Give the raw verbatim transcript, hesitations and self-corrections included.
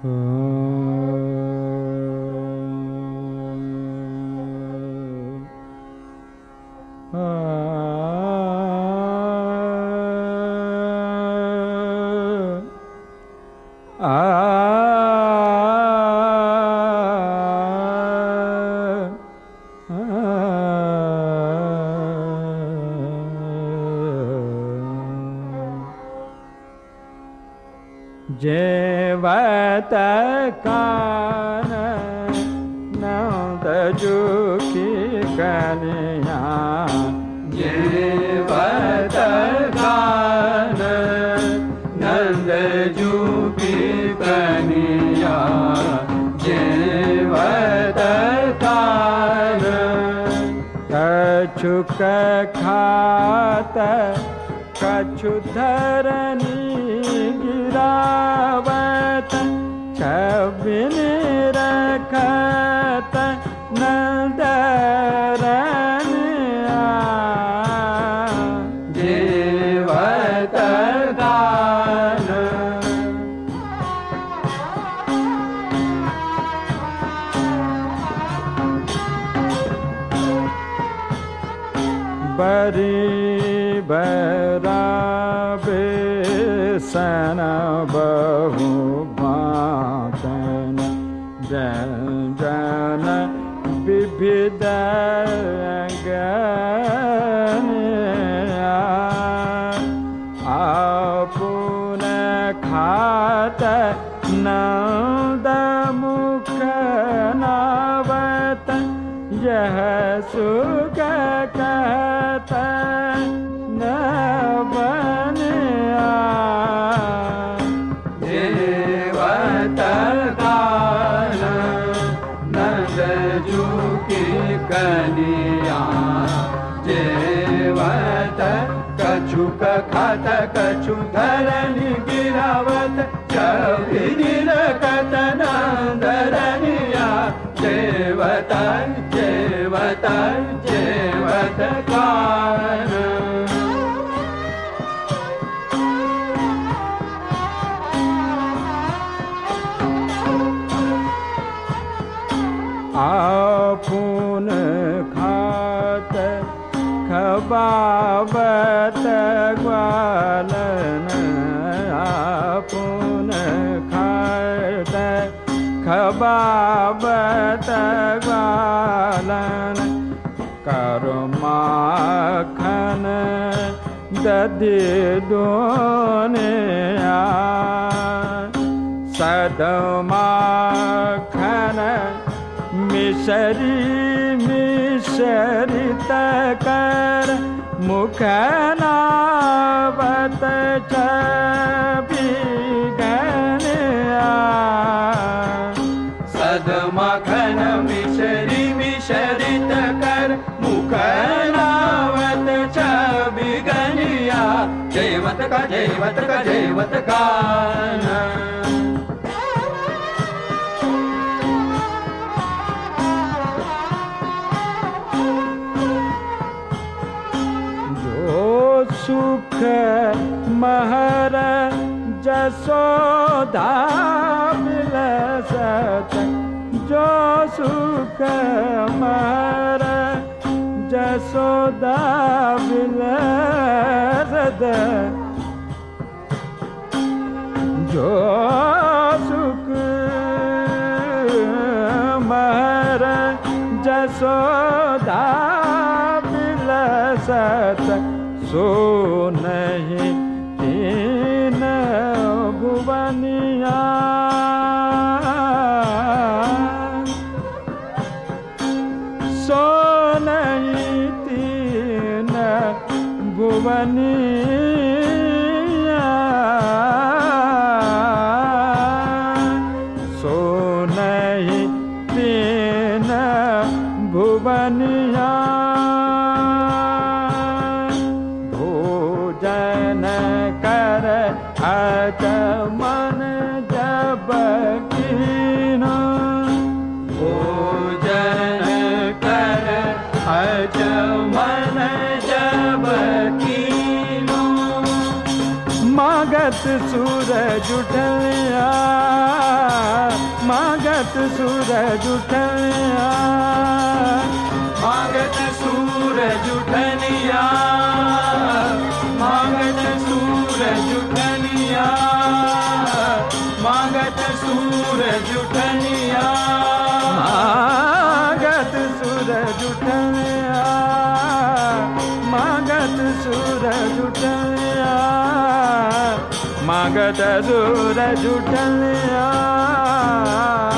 जेवत कान नंद जुकी कन्या, जेवत कान नंद जुकी कन्या, जेवत कान कछुक खात कछु धरनी गिरावत, कबिन रखत नंदरनिया, जेवत कान बरी बराबे सन बहु भातन व्यंजन विविध गन्या, आपुन खात नंद मुख नावत, यह सुख कहत न बनिया, जेवत कान नंद जुकी कन्या, जेवत कछुक खात कछु धरनी गिरावत, कबिनि रखत नंदरनिया, जेवत जेवत जेवत कान आपुन खात खबावत ग्वालन, आपुन खात खबावत ग्वालन, करमाखन दधि दोनिया, सदमाखन मिसरी मिसरित कर, मुख नावत छवि गन्या, सदमाखन मिसरी मिसरित कर, मुख नावत छवि गन्या, जेवत का जेवत का जेवत कान सुख महर जसोदा बिलसत, जो सुख महर जसोदा बिलसत, जो सुख महर जसोदा बिलसत, सो नहीं तीन भुवनिया, सो नहीं तीन भुवनिया, सो नहीं तीन भुवनिया, मन जब कीनो, भोजन कर मन जब कीनो, मागत सूरज उठलिया, मागत सूरज उठलिया, मागत सूरज उठलिया, मागत सूरज उठलिया, मागत सूरज उठलिया, मागत सूरज उठलिया, मागत सूरज उठलिया, मागत सूरज उठलिया।